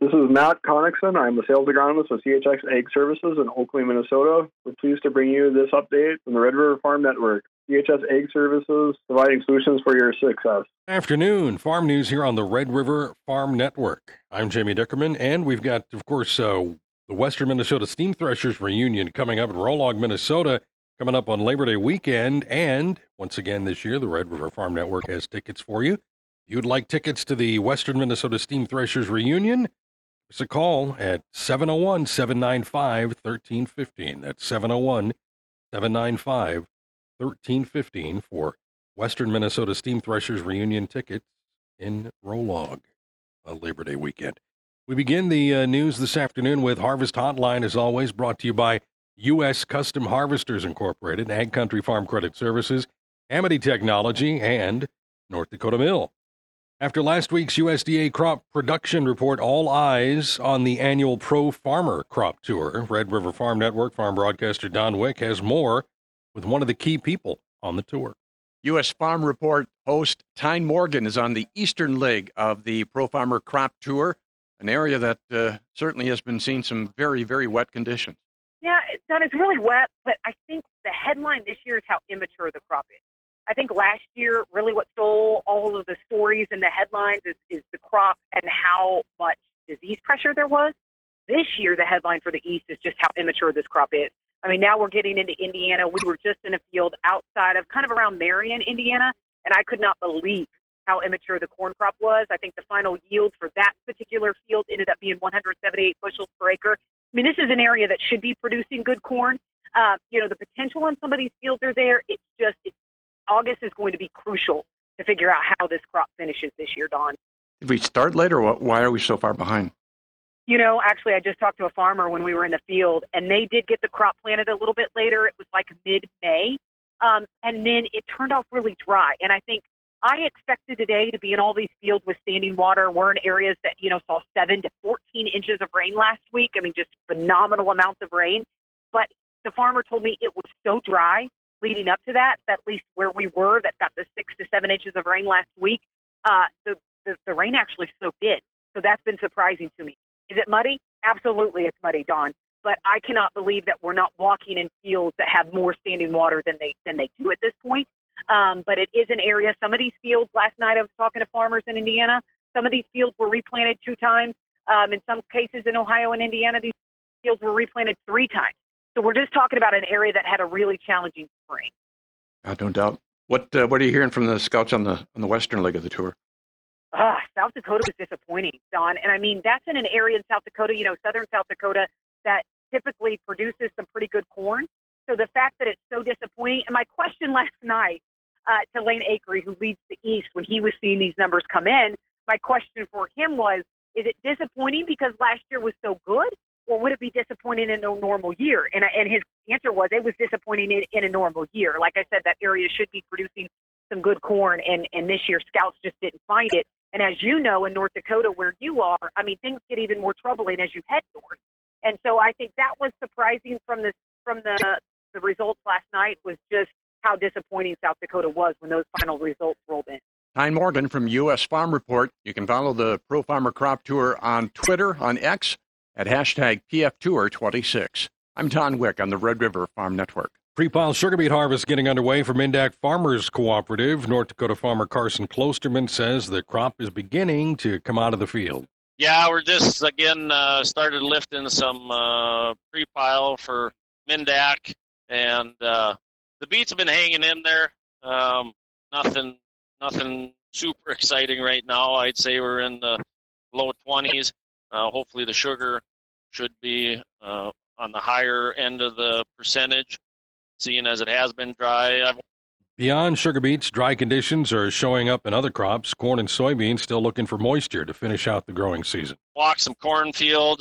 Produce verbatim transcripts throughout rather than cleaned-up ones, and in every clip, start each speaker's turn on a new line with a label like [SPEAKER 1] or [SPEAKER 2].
[SPEAKER 1] This is Matt Connickson. I'm the sales agronomist with C H X Ag Services in Oakley, Minnesota. We're pleased to bring you this update from the Red River Farm Network. C H X Ag Services, providing solutions for your success.
[SPEAKER 2] Afternoon, farm news here on the Red River Farm Network. I'm Jamie Dickerman, and we've got, of course, uh, the Western Minnesota Steam Threshers Reunion coming up in Rolog, Minnesota, coming up on Labor Day weekend. And once again this year, the Red River Farm Network has tickets for you. If you'd like tickets to the Western Minnesota Steam Threshers Reunion, it's a call at seven oh one, seven nine five, one three one five. That's seven oh one, seven nine five, one three one five for Western Minnesota Steam Threshers Reunion tickets in Rolog on Labor Day weekend. We begin the uh, news this afternoon with Harvest Hotline, as always, brought to you by U S Custom Harvesters Incorporated, Ag Country Farm Credit Services, Amity Technology, and North Dakota Mill. After last week's U S D A crop production report, all eyes on the annual Pro Farmer Crop Tour. Red River Farm Network farm broadcaster Don Wick has more with one of the key people on the tour.
[SPEAKER 3] U S Farm Report host Tyne Morgan is on the eastern leg of the Pro Farmer Crop Tour, an area that uh, certainly has been seeing some very, very wet conditions.
[SPEAKER 4] Yeah, Don, it's really wet, but I think the headline this year is how immature the crop is. I think last year, really what stole all of the stories and the headlines is, is the crop and how much disease pressure there was. This year, the headline for the East is just how immature this crop is. I mean, now we're getting into Indiana. We were just in a field outside of kind of around Marion, Indiana, and I could not believe how immature the corn crop was. I think the final yield for that particular field ended up being one hundred seventy-eight bushels per acre. I mean, this is an area that should be producing good corn. Uh, you know, the potential on some of these fields are there. It's just, it's August is going to be crucial to figure out how this crop finishes this year, Don.
[SPEAKER 3] Did we start late, or what, why are we so far behind?
[SPEAKER 4] You know, actually, I just talked to a farmer when we were in the field, and they did get the crop planted a little bit later. It was like mid-May, um, and then it turned out really dry. And I think I expected today to be in all these fields with standing water. We're in areas that, you know, saw seven to fourteen inches of rain last week. I mean, just phenomenal amounts of rain. But the farmer told me it was so dry leading up to that, at least where we were, that got the six to seven inches of rain last week, uh, the, the, the rain actually soaked in. So that's been surprising to me. Is it muddy? Absolutely it's muddy, Don. But I cannot believe that we're not walking in fields that have more standing water than they than they do at this point. Um, but it is an area, some of these fields, last night I was talking to farmers in Indiana, some of these fields were replanted two times. Um, in some cases in Ohio and Indiana, these fields were replanted three times. So we're just talking about an area that had a really challenging spring.
[SPEAKER 3] I don't doubt. What uh, what are you hearing from the scouts on the on the western leg of the tour?
[SPEAKER 4] Ah, South Dakota was disappointing, Don. And I mean, that's in an area in South Dakota, you know, southern South Dakota, that typically produces some pretty good corn. So the fact that it's so disappointing, and my question last night uh, to Lane Akery, who leads the East, when he was seeing these numbers come in, my question for him was, is it disappointing because last year was so good? Or would it be disappointing in a normal year? And and his answer was it was disappointing in, in a normal year. Like I said, that area should be producing some good corn, and, and this year scouts just didn't find it. And as you know, in North Dakota, where you are, I mean, things get even more troubling as you head north. And so I think that was surprising from the from the the results last night, was just how disappointing South Dakota was when those final results rolled in.
[SPEAKER 3] Tyne Morgan from U S Farm Report. You can follow the Pro Farmer Crop Tour on Twitter, on X, at hashtag P F Tour twenty-six. I'm Don Wick on the Red River Farm Network.
[SPEAKER 2] Pre-pile sugar beet harvest getting underway for Mindak Farmers Cooperative. North Dakota farmer Carson Klosterman says the crop is beginning to come out of the field.
[SPEAKER 5] Yeah, we're just, again, uh, started lifting some uh, pre-pile for Mindak, and uh, the beets have been hanging in there. Um, nothing, nothing super exciting right now. I'd say we're in the low twenties. Uh, hopefully the sugar should be uh, on the higher end of the percentage, seeing as it has been dry. I've
[SPEAKER 2] Beyond sugar beets, dry conditions are showing up in other crops. Corn and soybeans still looking for moisture to finish out the growing season.
[SPEAKER 5] walked some cornfields.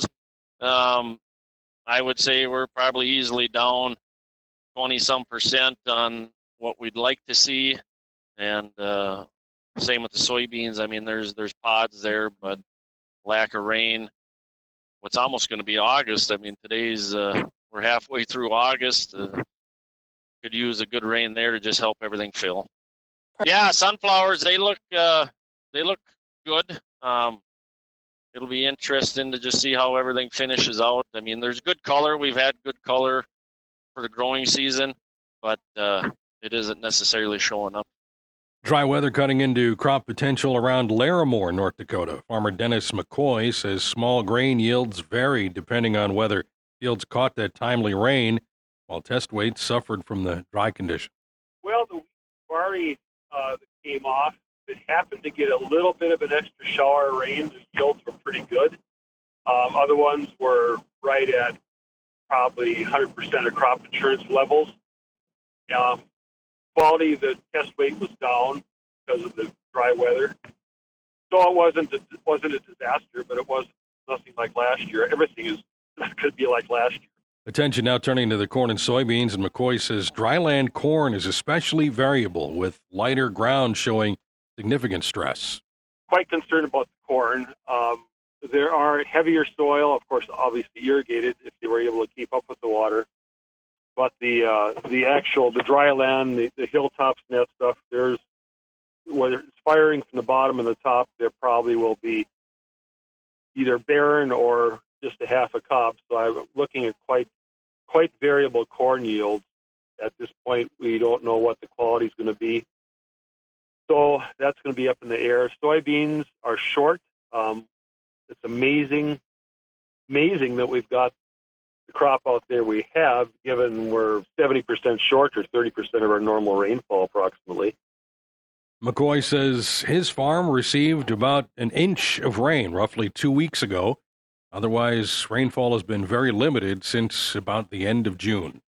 [SPEAKER 5] Um, I would say we're probably easily down twenty-some percent on what we'd like to see. And uh, same with the soybeans. I mean, there's there's pods there, but lack of rain. What's almost going to be August. I mean, today's uh, we're halfway through August. Uh, could use a good rain there to just help everything fill. Yeah, sunflowers, they look uh, they look good. Um, it'll be interesting to just see how everything finishes out. I mean, there's good color. We've had good color for the growing season, but uh, it isn't necessarily showing up.
[SPEAKER 2] Dry weather cutting into crop potential around Larimore, North Dakota. Farmer Dennis McCoy says small grain yields vary depending on whether fields caught that timely rain, while test weights suffered from the dry condition.
[SPEAKER 6] Well, the barley uh, that came off, it happened to get a little bit of an extra shower of rain. The yields were pretty good. Um, other ones were right at probably one hundred percent of crop insurance levels. Um, quality, the test weight was down because of the dry weather. So it wasn't it wasn't a disaster, but it was nothing like last year. Everything is could be like last year.
[SPEAKER 2] Attention now turning to the corn and soybeans, and McCoy says dryland corn is especially variable, with lighter ground showing significant stress.
[SPEAKER 6] Quite concerned about the corn. Um, there are heavier soil, of course, obviously irrigated if they were able to keep up with the water. But the uh, the actual, the dry land, the, the hilltops and that stuff, there's, whether it's firing from the bottom and the top, there probably will be either barren or just a half a cob. So I'm looking at quite quite variable corn yields. At this point, we don't know what the quality is going to be. So that's going to be up in the air. Soybeans are short. Um, it's amazing, amazing that we've got the crop out there we have, given we're seventy percent short or thirty percent of our normal rainfall approximately.
[SPEAKER 2] McCoy says his farm received about an inch of rain roughly two weeks ago. Otherwise, rainfall has been very limited since about the end of June.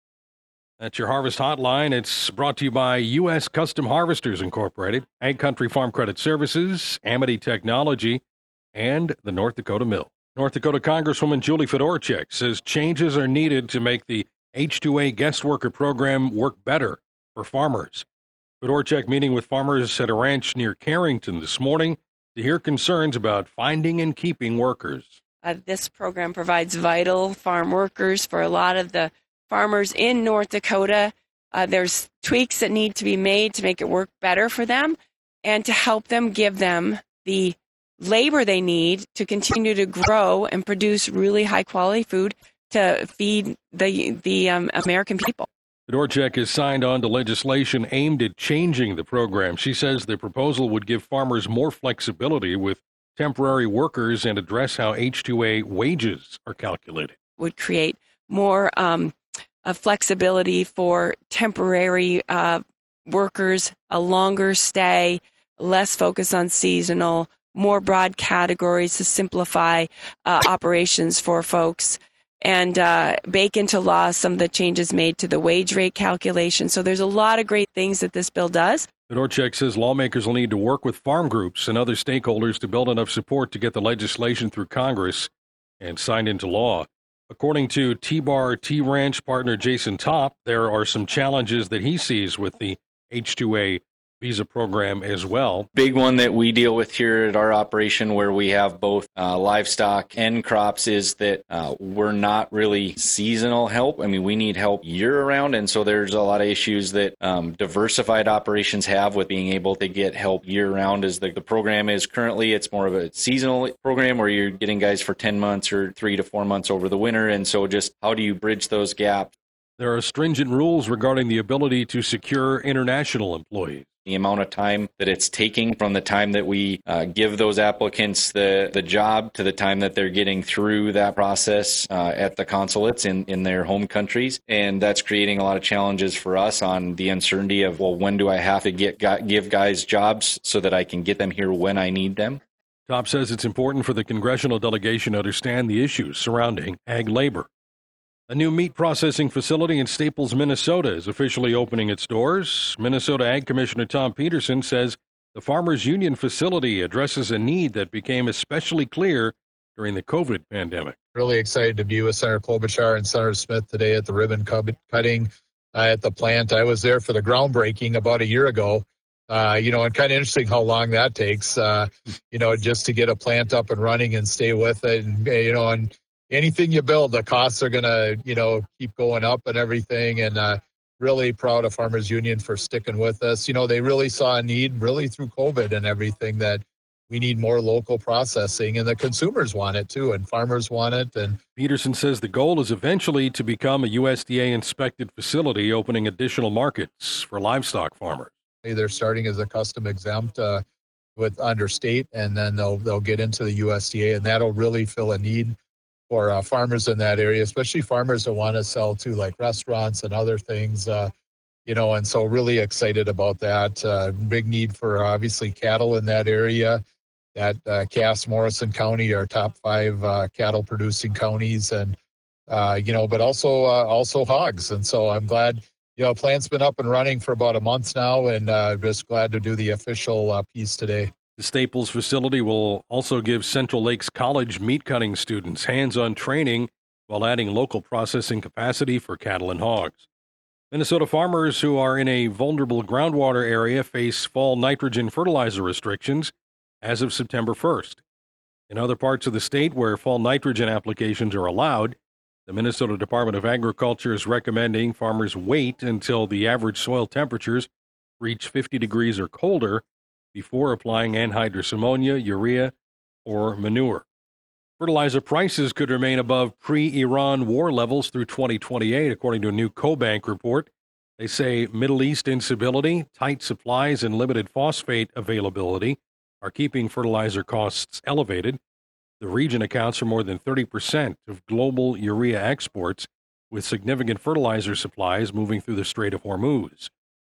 [SPEAKER 2] That's your Harvest Hotline. It's brought to you by U S Custom Harvesters Incorporated, Ag Country Farm Credit Services, Amity Technology, and the North Dakota Mill. North Dakota Congresswoman Julie Fedorchak says changes are needed to make the H two A guest worker program work better for farmers. Fedorchak meeting with farmers at a ranch near Carrington this morning to hear concerns about finding and keeping workers.
[SPEAKER 7] Uh, this program provides vital farm workers for a lot of the farmers in North Dakota. Uh, there's tweaks that need to be made to make it work better for them and to help them give them the labor they need to continue to grow and produce really high quality food to feed the the um, American people.
[SPEAKER 2] Fedorchak has signed on to legislation aimed at changing the program. She says the proposal would give farmers more flexibility with temporary workers and address how H two A wages are calculated.
[SPEAKER 7] Would create more um, uh, flexibility for temporary uh, workers, a longer stay, less focus on seasonal, more broad categories to simplify uh, operations for folks, and uh, bake into law some of the changes made to the wage rate calculation. So there's a lot of great things that this bill does.
[SPEAKER 2] Fedorchak says lawmakers will need to work with farm groups and other stakeholders to build enough support to get the legislation through Congress and signed into law. According to T-Bar T-Ranch partner Jason Topp, there are some challenges that he sees with the H two A visa program as well.
[SPEAKER 8] Big one that we deal with here at our operation, where we have both uh, livestock and crops, is that uh, we're not really seasonal help. I mean, we need help year round. And so there's a lot of issues that um, diversified operations have with being able to get help year round. As the, the program is currently, it's more of a seasonal program where you're getting guys for ten months or three to four months over the winter. And so just how do you bridge those gaps?
[SPEAKER 2] There are stringent rules regarding the ability to secure international employees.
[SPEAKER 8] The amount of time that it's taking from the time that we uh, give those applicants the, the job to the time that they're getting through that process uh, at the consulates in, in their home countries. And that's creating a lot of challenges for us on the uncertainty of, well, when do I have to get give guys jobs so that I can get them here when I need them?
[SPEAKER 2] Topp says it's important for the congressional delegation to understand the issues surrounding ag labor. A new meat processing facility in Staples, Minnesota is officially opening its doors. Minnesota Ag Commissioner Tom Peterson says the Farmers Union facility addresses a need that became especially clear during the COVID pandemic.
[SPEAKER 9] Really excited to be with Senator Klobuchar and Senator Smith today at the ribbon cutting uh, at the plant. I was there for the groundbreaking about a year ago. Uh, you know, and kind of interesting how long that takes, uh, you know, just to get a plant up and running and stay with it. And, you know, and anything you build, the costs are going to, you know, keep going up and everything. And uh, really proud of Farmers Union for sticking with us. You know, they really saw a need really through COVID and everything that we need more local processing, and the consumers want it too, and farmers want it. And
[SPEAKER 2] Peterson says the goal is eventually to become a U S D A-inspected facility, opening additional markets for livestock farmers.
[SPEAKER 9] They're starting as a custom exempt uh, with under state, and then they'll they'll get into the U S D A, and that'll really fill a need for uh, farmers in that area, especially farmers that want to sell to like restaurants and other things. Uh, you know, and so really excited about that. Uh, big need for obviously cattle in that area. That uh, Cass, Morrison County are top five uh, cattle producing counties, and uh, you know, but also uh, also hogs. And so I'm glad, you know, plant's been up and running for about a month now, and uh, just glad to do the official uh, piece today.
[SPEAKER 2] The Staples facility will also give Central Lakes College meat cutting students hands-on training while adding local processing capacity for cattle and hogs. Minnesota farmers who are in a vulnerable groundwater area face fall nitrogen fertilizer restrictions as of September first. In other parts of the state where fall nitrogen applications are allowed, the Minnesota Department of Agriculture is recommending farmers wait until the average soil temperatures reach fifty degrees or colder before applying anhydrous ammonia, urea, or manure. Fertilizer prices could remain above pre-Iran war levels through twenty twenty-eight, according to a new CoBank report. They say Middle East instability, tight supplies, and limited phosphate availability are keeping fertilizer costs elevated. The region accounts for more than thirty percent of global urea exports, with significant fertilizer supplies moving through the Strait of Hormuz.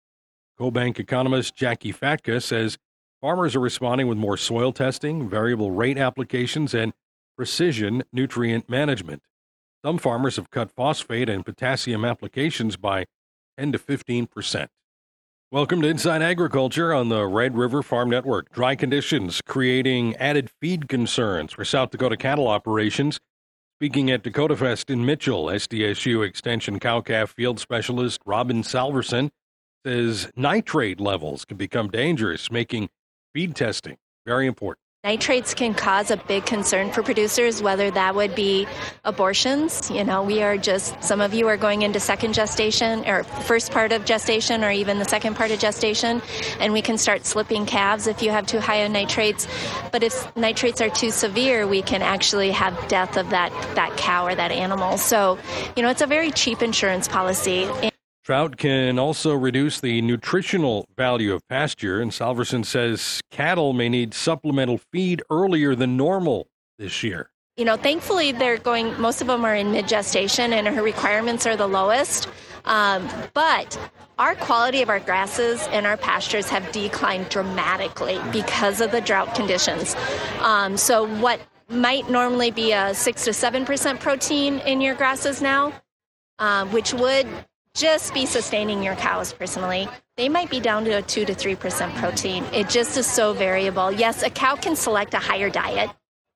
[SPEAKER 2] CoBank economist Jackie Fatka says farmers are responding with more soil testing, variable rate applications, and precision nutrient management. Some farmers have cut phosphate and potassium applications by ten to fifteen percent. Welcome to Inside Agriculture on the Red River Farm Network. Dry conditions creating added feed concerns for South Dakota cattle operations. Speaking at Dakota Fest in Mitchell, S D S U Extension cow-calf field specialist Robin Salverson says nitrate levels can become dangerous, making feed testing very important.
[SPEAKER 10] Nitrates can cause a big concern for producers, whether that would be abortions. You know, we are just, some of you are going into second gestation or first part of gestation or even the second part of gestation, and we can start slipping calves if you have too high of nitrates. But if nitrates are too severe, we can actually have death of that, that cow or that animal. So, you know, it's a very cheap insurance policy.
[SPEAKER 2] Drought can also reduce the nutritional value of pasture, and Salverson says cattle may need supplemental feed earlier than normal this year.
[SPEAKER 10] You know, thankfully, they're going, most of them are in mid-gestation, and her requirements are the lowest. Um, but our quality of our grasses and our pastures have declined dramatically because of the drought conditions. Um, so what might normally be a six to seven percent protein in your grasses now, um, which would just be sustaining your cows personally, they might be down to a two to three percent protein. It just is so variable. Yes, a cow can select a higher diet.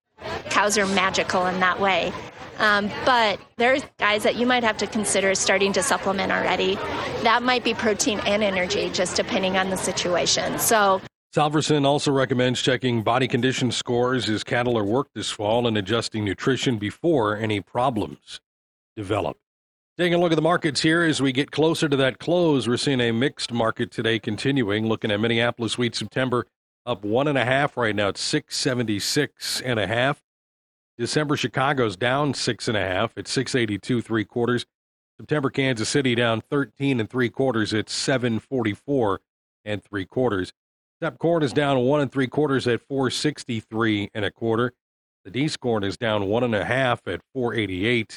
[SPEAKER 10] Cows are magical in that way. Um, but there's guys that you might have to consider starting to supplement already. That might be protein and energy, just depending on the situation. So
[SPEAKER 2] Salverson also recommends checking body condition scores as cattle are worked this fall and adjusting nutrition before any problems develop. Taking a look at the markets here as we get closer to that close, we're seeing a mixed market today continuing. Looking at Minneapolis wheat September up one and a half right now. It's six seventy-six and a half. December Chicago's down six and a half. It's six eighty-two three quarters. September Kansas City down thirteen and three quarters. It's seven forty-four and three quarters. Sep corn is down one and three quarters at four sixty-three and a quarter. The D's corn is down one and a half at four eighty-eight.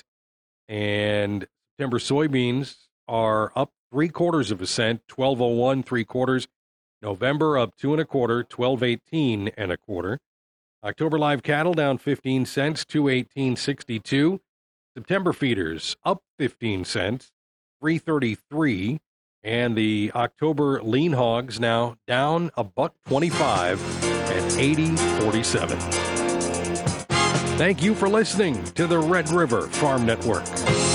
[SPEAKER 2] And September soybeans are up three quarters of a cent, twelve oh one, three quarters. November up two and a quarter, twelve eighteen and a quarter. October live cattle down fifteen cents, two eighteen sixty-two. September feeders up fifteen cents, three thirty-three. And the October lean hogs now down a buck twenty-five at eighty forty-seven. Thank you for listening to the Red River Farm Network.